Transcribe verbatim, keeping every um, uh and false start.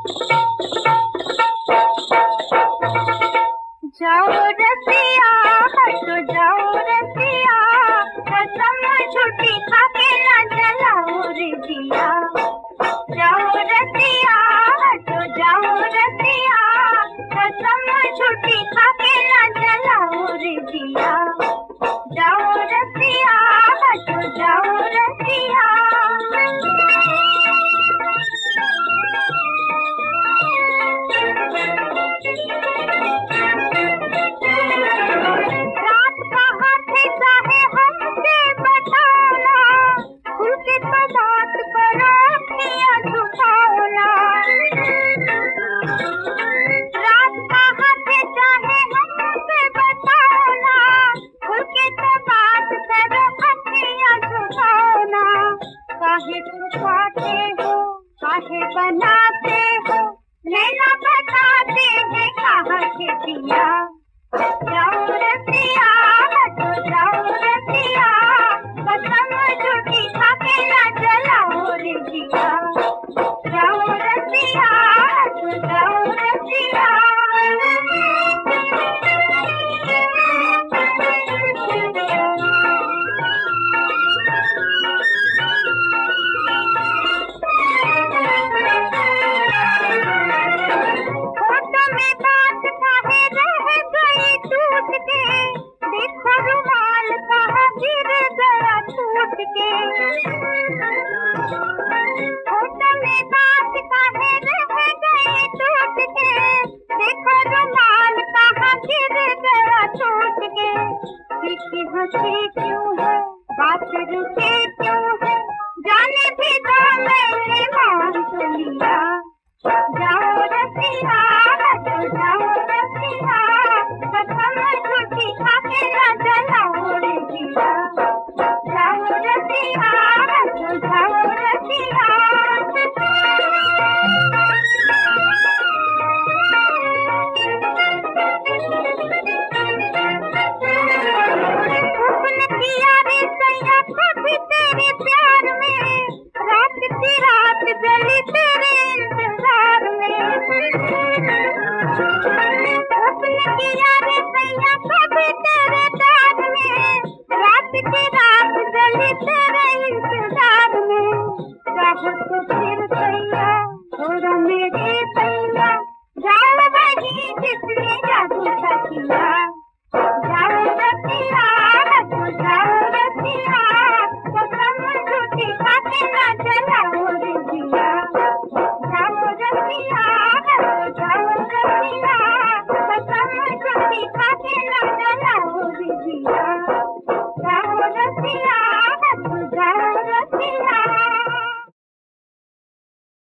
जाओ रसिया हटो जाओ रसिया, कसम झूठी खा के ना जलाओ रे दिया। जाओ रसिया हटो जाओ रसिया, कसम झूठी खा के ना जलाओ रे दिया। जाओ रसिया हटो जाओ रसिया। काहे छुपाते हो काहे बनाते हो, नैना बताते हैं कहाँ के दिया। जाओ रसिया